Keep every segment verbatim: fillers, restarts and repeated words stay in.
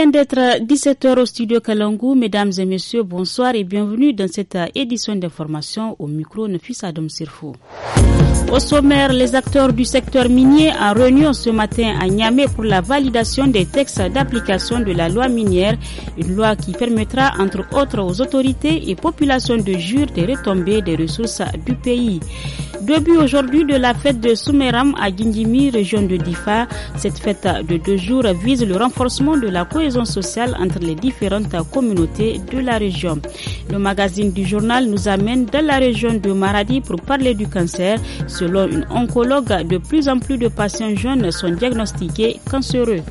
vient d'être dix-sept heures au studio Kalangu. Mesdames et messieurs, bonsoir et bienvenue dans cette édition d'information. Au micro, Nafisa Adam Sirfo. Au sommaire, les acteurs du secteur minier en réunion ce matin à Niamey pour la validation des textes d'application de la loi minière, une loi qui permettra entre autres aux autorités et populations de jouir des retombées des ressources du pays. Début aujourd'hui de la fête de Soumeram à Gindimi, région de Difa. Cette fête de deux jours vise le renforcement de la cohésion sociale entre les différentes communautés de la région. Le magazine du journal nous amène dans la région de Maradi pour parler du cancer. Selon une oncologue, de plus en plus de patients jeunes sont diagnostiqués cancéreux.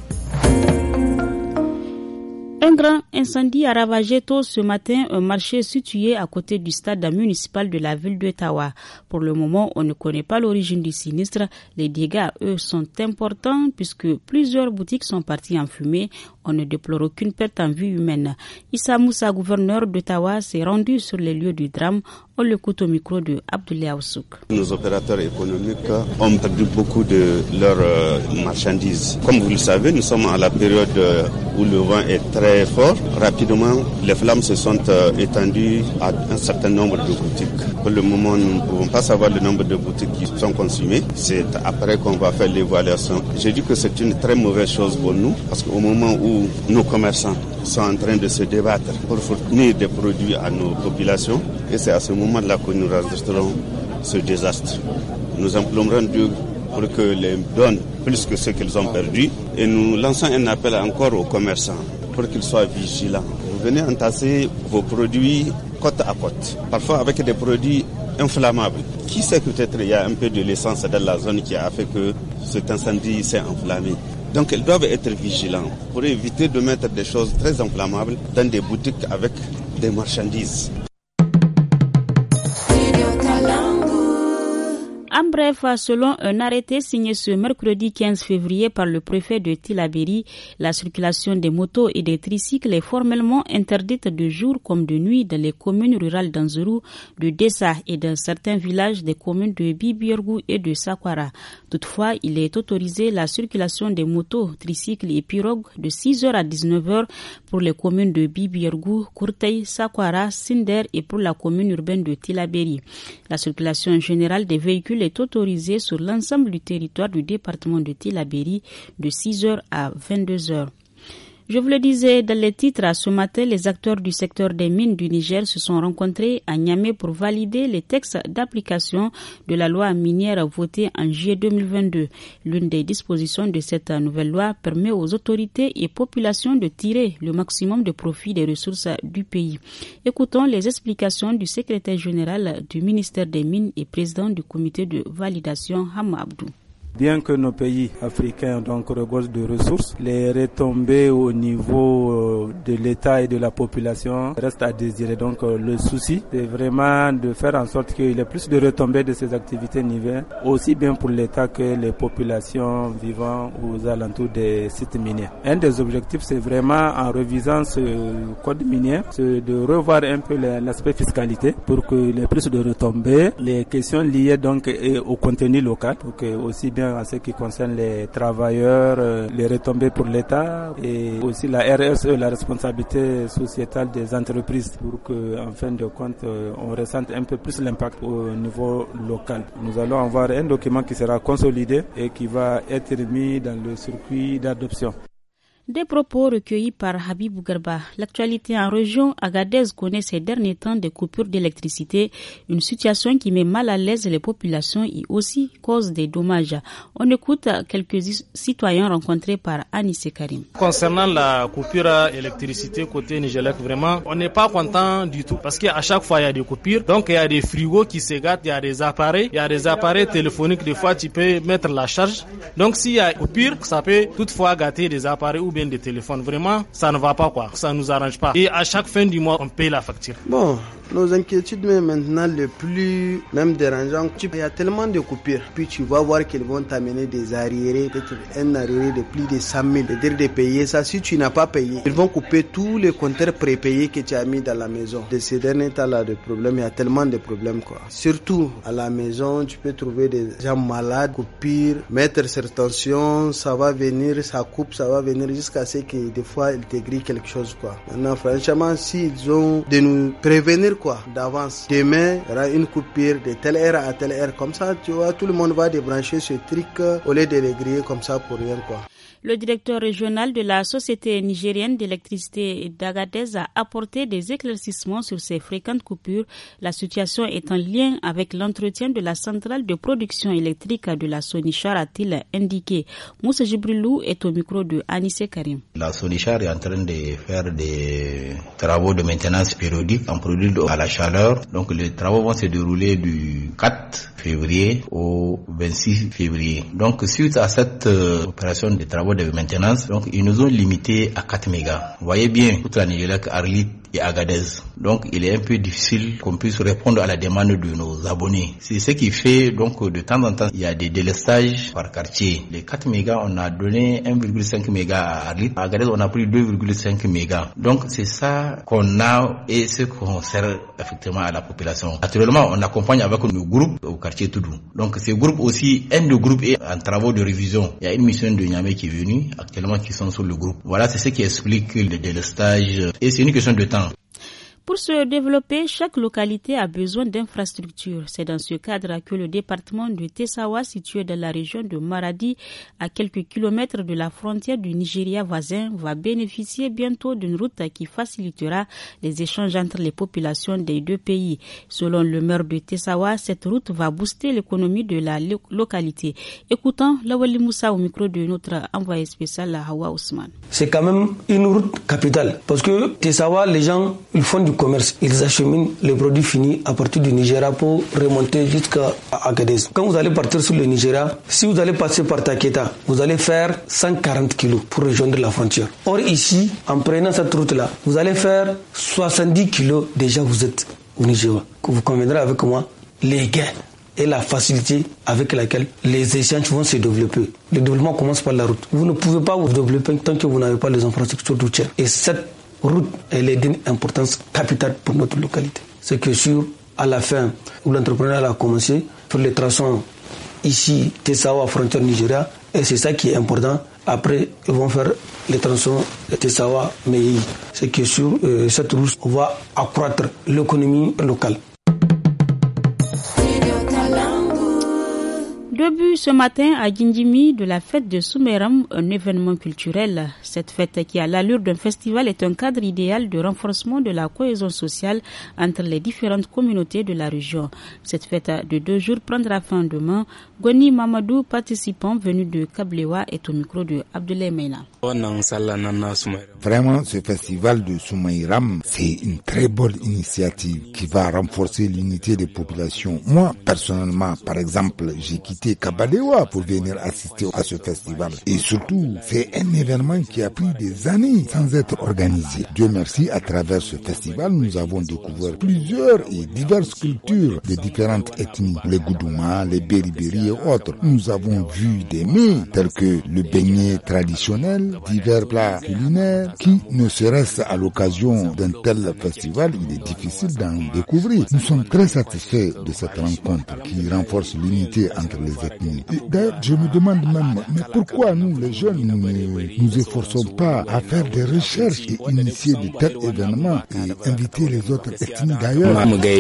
Un grand incendie a ravagé tôt ce matin un marché situé à côté du stade municipal de la ville de Tawa. Pour le moment, on ne connaît pas l'origine du sinistre. Les dégâts, eux, sont importants puisque plusieurs boutiques sont parties en fumée. On ne déplore aucune perte en vie humaine. Issa Moussa, gouverneur de Tawa, s'est rendu sur les lieux du drame. On l'écoute au micro de Abdoulaye Aoussouk. Nos opérateurs économiques ont perdu beaucoup de leurs marchandises. Comme vous le savez, nous sommes à la période où le vent est très fort. Rapidement, les flammes se sont étendues à un certain nombre de boutiques. Pour le moment, nous ne pouvons pas savoir le nombre de boutiques qui sont consumées. C'est après qu'on va faire l'évaluation. Je dis que c'est une très mauvaise chose pour nous parce qu'au moment où nos commerçants sont en train de se débattre pour fournir des produits à nos populations, et c'est à ce moment-là que nous enregistrons ce désastre. Nous implorons Dieu pour que les donne plus que ce qu'ils ont perdu et nous lançons un appel encore aux commerçants pour qu'ils soient vigilants. Vous venez entasser vos produits côte à côte, parfois avec des produits inflammables. Qui sait que peut-être il y a un peu de l'essence dans la zone qui a fait que cet incendie s'est enflammé. Donc ils doivent être vigilants pour éviter de mettre des choses très inflammables dans des boutiques avec des marchandises. En bref, selon un arrêté signé ce mercredi quinze février par le préfet de Tillabéri, la circulation des motos et des tricycles est formellement interdite de jour comme de nuit dans les communes rurales d'Anzuru, de Dessa et dans certains villages des communes de Bibirgou et de Sakwara. Toutefois, il est autorisé la circulation des motos, tricycles et pirogues de six heures à dix-neuf heures pour les communes de Bibirgou, Kourtei, Sakwara, Sinder et pour la commune urbaine de Tillabéri. La circulation générale des véhicules est autorisée sur l'ensemble du territoire du département de Tillabéri de six heures à vingt-deux heures. Je vous le disais dans les titres, ce matin, les acteurs du secteur des mines du Niger se sont rencontrés à Niamey pour valider les textes d'application de la loi minière votée en juillet deux mille vingt-deux. L'une des dispositions de cette nouvelle loi permet aux autorités et populations de tirer le maximum de profit des ressources du pays. Écoutons les explications du secrétaire général du ministère des Mines et président du comité de validation, Hama Abdou. Bien que nos pays africains donc regorgent de ressources, les retombées au niveau de l'État et de la population restent à désirer. Donc le souci, c'est vraiment de faire en sorte qu'il y ait plus de retombées de ces activités minières, aussi bien pour l'État que les populations vivant aux alentours des sites miniers. Un des objectifs, c'est vraiment en revisant ce code minier, c'est de revoir un peu l'aspect fiscalité pour qu'il y ait plus de retombées, les questions liées donc au contenu local, pour que aussi bien en ce qui concerne les travailleurs, les retombées pour l'État et aussi la R S E, la responsabilité sociétale des entreprises pour que, en fin de compte, on ressente un peu plus l'impact au niveau local. Nous allons avoir un document qui sera consolidé et qui va être mis dans le circuit d'adoption. Des propos recueillis par Habibou Garba. L'actualité en région, Agadez connaît ces derniers temps des coupures d'électricité, une situation qui met mal à l'aise les populations et aussi cause des dommages. On écoute quelques citoyens rencontrés par Anissé Karim. Concernant la coupure d'électricité côté Nigelec, vraiment, on n'est pas content du tout parce qu'à chaque fois il y a des coupures, donc il y a des frigos qui se gâtent, il y a des appareils, il y a des appareils téléphoniques, des fois tu peux mettre la charge. Donc s'il y a coupure, ça peut toutefois gâter des appareils ou bien des téléphones. Vraiment, ça ne va pas quoi. Ça nous arrange pas. Et à chaque fin du mois, on paye la facture. Bon, Nos inquiétudes, mais maintenant, le plus même dérangeant, il y a tellement de coupures. Puis tu vas voir qu'ils vont t'amener des arriérés, peut-être un arriéré de plus de cent mille, c'est-à-dire de payer ça. Si tu n'as pas payé, ils vont couper tous les compteurs prépayés que tu as mis dans la maison. De ces derniers temps-là, de problèmes, il y a tellement de problèmes, quoi. Surtout à la maison, tu peux trouver des gens malades, coupures, mettre sur tension, ça va venir, ça coupe, ça va venir jusqu'à ce que des fois, ils te grillent quelque chose, quoi. Maintenant, franchement, s'ils ont de nous prévenir, quoi, d'avance. Demain, il y aura une coupure de telle heure à telle heure. Comme ça, tu vois, tout le monde va débrancher ce truc au lieu de les griller comme ça pour rien, quoi. Le directeur régional de la Société nigérienne d'électricité d'Agadez a apporté des éclaircissements sur ces fréquentes coupures. La situation est en lien avec l'entretien de la centrale de production électrique de la Sonichar, a-t-il indiqué. Moussa Jibrilou est au micro de Anissé Karim. La Sonichar est en train de faire des travaux de maintenance périodique en produit à la chaleur. Donc les travaux vont se dérouler du quatre février au vingt-six février. Donc suite à cette euh, opération de travaux de maintenance, donc ils nous ont limité à quatre mégas. Vous voyez bien, toute la Nigélec, Arlit et Agadez. Donc il est un peu difficile qu'on puisse répondre à la demande de nos abonnés. C'est ce qui fait donc de temps en temps, il y a des délestages par quartier. Les quatre mégas, on a donné un virgule cinq mégas à Arlit. À Agadez, on a pris deux virgule cinq mégas. Donc c'est ça qu'on a et ce qu'on sert effectivement à la population. Naturellement, on accompagne avec nos groupes au quartier Toudou. Donc ces groupes aussi, un de groupes est en travaux de révision. Il y a une mission de Niamey qui est venue actuellement qui sont sur le groupe. Voilà, c'est ce qui explique le délestage et c'est une question de temps. Pour se développer, chaque localité a besoin d'infrastructures. C'est dans ce cadre que le département de Tessawa, situé dans la région de Maradi, à quelques kilomètres de la frontière du Nigeria voisin, va bénéficier bientôt d'une route qui facilitera les échanges entre les populations des deux pays. Selon le maire de Tessawa, cette route va booster l'économie de la lo- localité. Écoutons Lawali Moussa au micro de notre envoyé spécial Hawa Ousmane. C'est quand même une route capitale parce que Tessawa, les gens, ils font du commerce. Ils acheminent les produits finis à partir du Nigeria pour remonter jusqu'à Agadez. Quand vous allez partir sur le Nigeria, si vous allez passer par Taketa, vous allez faire cent quarante kilos pour rejoindre la frontière. Or ici, en prenant cette route-là, vous allez faire soixante-dix kilos. Déjà, vous êtes au Nigeria. Vous conviendrez avec moi, les gains et la facilité avec laquelle les échanges vont se développer. Le développement commence par la route. Vous ne pouvez pas vous développer tant que vous n'avez pas les infrastructures routières. Et cette route, elle est d'une importance capitale pour notre localité. C'est que sur, à la fin, où l'entrepreneur a commencé, faire les tronçons ici, Tessawa, frontière Nigeria, et c'est ça qui est important. Après, ils vont faire les tronçons Tessawa, Meyi. C'est que sur euh, cette route, on va accroître l'économie locale. Début ce matin à Gindimi de la fête de Soumeram, un événement culturel. Cette fête qui a l'allure d'un festival est un cadre idéal de renforcement de la cohésion sociale entre les différentes communautés de la région. Cette fête de deux jours prendra fin demain. Goni Mamadou, participant venu de Kablewa, est au micro de Abdoulaye Meina. Vraiment, ce festival de Soumeram, c'est une très bonne initiative qui va renforcer l'unité des populations. Moi, personnellement, par exemple, j'ai quitté Kabalewa pour venir assister à ce festival. Et surtout, c'est un événement qui a pris des années sans être organisé. Dieu merci, à travers ce festival, nous avons découvert plusieurs et diverses cultures de différentes ethnies. Les Goudouma, les Beriberi et autres. Nous avons vu des mets tels que le beignet traditionnel, divers plats culinaires qui, ne serait-ce à l'occasion d'un tel festival, il est difficile d'en découvrir. Nous sommes très satisfaits de cette rencontre qui renforce l'unité entre les ethnies. Et d'ailleurs, je me demande même, mais pourquoi nous, les jeunes, nous ne nous efforçons pas à faire des recherches et initier de tels événements et inviter les autres ethnies d'ailleurs?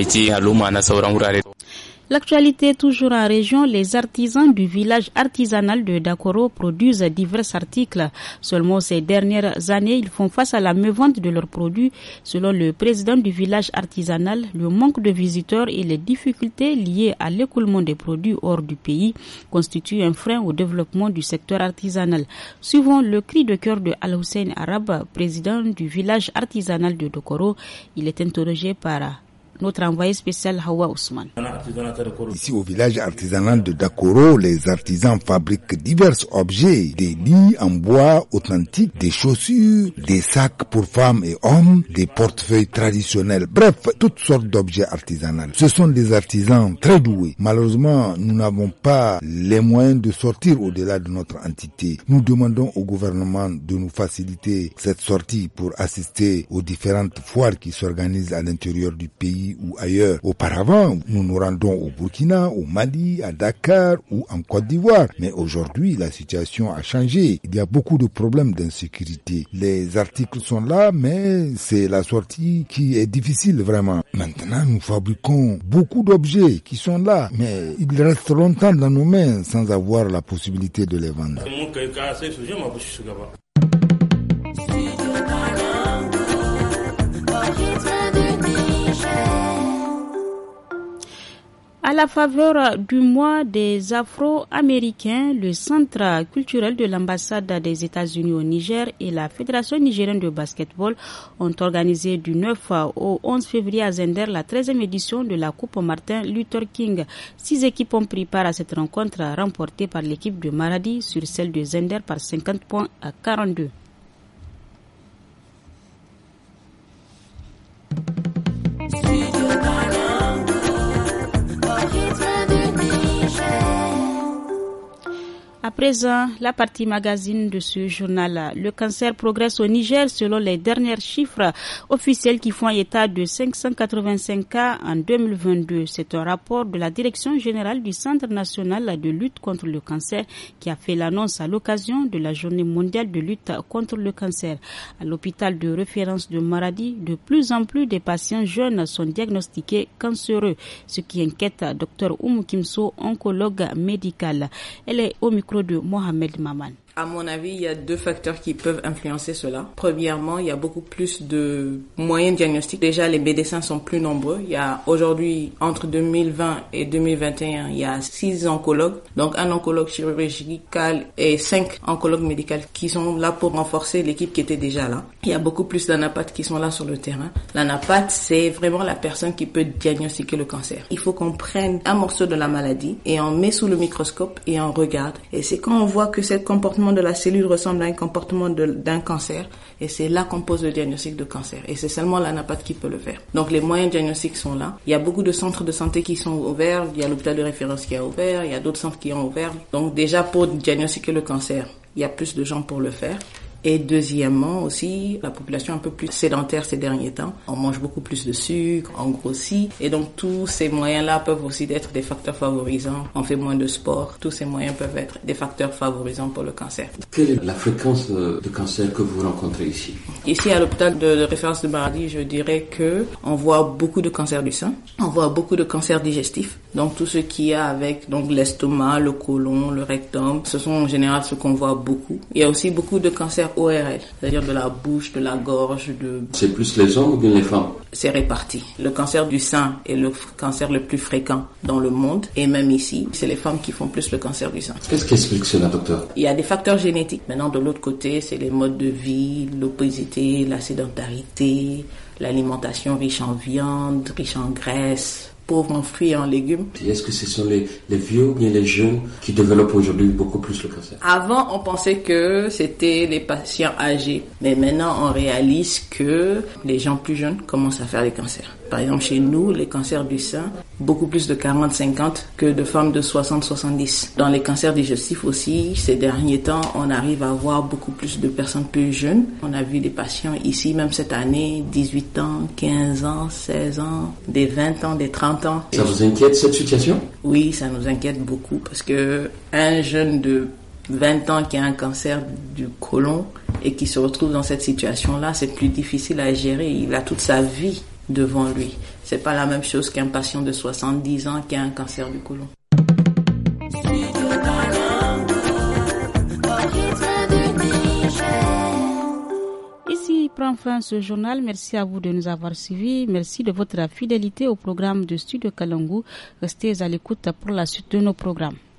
L'actualité toujours en région, les artisans du village artisanal de Dakoro produisent divers articles. Seulement ces dernières années, ils font face à la mévente de leurs produits. Selon le président du village artisanal, le manque de visiteurs et les difficultés liées à l'écoulement des produits hors du pays constituent un frein au développement du secteur artisanal. Suivant le cri de cœur de Al-Hussein Arab, président du village artisanal de Dakoro, il est interrogé par notre envoyé spécial Hawa Ousmane. Ici au village artisanal de Dakoro, les artisans fabriquent divers objets, des lits en bois authentiques, des chaussures, des sacs pour femmes et hommes, des portefeuilles traditionnels, bref, toutes sortes d'objets artisanaux. Ce sont des artisans très doués. Malheureusement, nous n'avons pas les moyens de sortir au-delà de notre entité. Nous demandons au gouvernement de nous faciliter cette sortie pour assister aux différentes foires qui s'organisent à l'intérieur du pays ou ailleurs. Auparavant, nous nous rendons au Burkina, au Mali, à Dakar ou en Côte d'Ivoire. Mais aujourd'hui, la situation a changé. Il y a beaucoup de problèmes d'insécurité. Les articles sont là, mais c'est la sortie qui est difficile vraiment. Maintenant, nous fabriquons beaucoup d'objets qui sont là, mais ils restent longtemps dans nos mains sans avoir la possibilité de les vendre. À la faveur du mois des Afro-Américains, le Centre culturel de l'ambassade des États-Unis au Niger et la Fédération nigérienne de basketball ont organisé du neuf au onze février à Zender la treizième édition de la Coupe Martin Luther King. Six équipes ont pris part à cette rencontre remportée par l'équipe de Maradi sur celle de Zender par cinquante points à quarante-deux. À présent, la partie magazine de ce journal. Le cancer progresse au Niger selon les derniers chiffres officiels qui font état de cinq cent quatre-vingt-cinq cas en deux mille vingt-deux. C'est un rapport de la Direction générale du Centre national de lutte contre le cancer qui a fait l'annonce à l'occasion de la Journée mondiale de lutte contre le cancer. À l'hôpital de référence de Maradi, de plus en plus de patients jeunes sont diagnostiqués cancéreux, ce qui inquiète Dr Oumou Kimso, oncologue médical. Elle est au micro de Mohamed Maman. À mon avis, il y a deux facteurs qui peuvent influencer cela. Premièrement, il y a beaucoup plus de moyens diagnostiques. Déjà, les médecins sont plus nombreux. Il y a aujourd'hui, entre deux mille vingt et deux mille vingt et un, il y a six oncologues. Donc, un oncologue chirurgical et cinq oncologues médicaux qui sont là pour renforcer l'équipe qui était déjà là. Il y a beaucoup plus d'anapathes qui sont là sur le terrain. L'anapathe, c'est vraiment la personne qui peut diagnostiquer le cancer. Il faut qu'on prenne un morceau de la maladie et on met sous le microscope et on regarde. Et c'est quand on voit que ce comportement de la cellule ressemble à un comportement de, d'un cancer, et c'est là qu'on pose le diagnostic de cancer, et c'est seulement l'anapathe qui peut le faire. Donc les moyens diagnostiques sont là. Il y a beaucoup de centres de santé qui sont ouverts, il y a l'hôpital de référence qui a ouvert, il y a d'autres centres qui ont ouvert. Donc déjà pour diagnostiquer le cancer, il y a plus de gens pour le faire. Et deuxièmement aussi, la population est un peu plus sédentaire ces derniers temps. On mange beaucoup plus de sucre, on grossit. Et donc tous ces moyens-là peuvent aussi être des facteurs favorisants. On fait moins de sport. Tous ces moyens peuvent être des facteurs favorisants pour le cancer. Quelle est la fréquence de cancer que vous rencontrez ici? Ici, à l'hôpital de, de référence de Maradi, je dirais que on voit beaucoup de cancers du sein. On voit beaucoup de cancers digestifs. Donc tout ce qui a avec donc l'estomac, le côlon, le rectum, ce sont en général ce qu'on voit beaucoup. Il y a aussi beaucoup de cancers O R L, c'est-à-dire de la bouche, de la gorge, de... C'est plus les hommes ou bien les femmes? C'est réparti. Le cancer du sein est le cancer le plus fréquent dans le monde, et même ici, c'est les femmes qui font plus le cancer du sein. Qu'est-ce qui explique cela, docteur? Il y a des facteurs génétiques. Maintenant, de l'autre côté, c'est les modes de vie, l'obésité, la sédentarité, l'alimentation riche en viande, riche en graisse, pauvres en fruits et en légumes. Est-ce que ce sont les, les vieux ou bien les jeunes qui développent aujourd'hui beaucoup plus le cancer? Avant, on pensait que c'était les patients âgés. Mais maintenant, on réalise que les gens plus jeunes commencent à faire des cancers. Par exemple, chez nous, les cancers du sein, beaucoup plus de quarante cinquante que de femmes de soixante soixante-dix. Dans les cancers digestifs aussi, ces derniers temps, on arrive à voir beaucoup plus de personnes plus jeunes. On a vu des patients ici, même cette année, dix-huit ans, quinze ans, seize ans, des vingt ans, des trente ans. Ça vous inquiète cette situation? Oui, ça nous inquiète beaucoup parce que un jeune de vingt ans qui a un cancer du côlon et qui se retrouve dans cette situation-là, c'est plus difficile à gérer. Il a toute sa vie devant lui. C'est pas la même chose qu'un patient de soixante-dix ans qui a un cancer du côlon. Ici prend fin ce journal. Merci à vous de nous avoir suivis. Merci de votre fidélité au programme de Studio Kalangu. Restez à l'écoute pour la suite de nos programmes.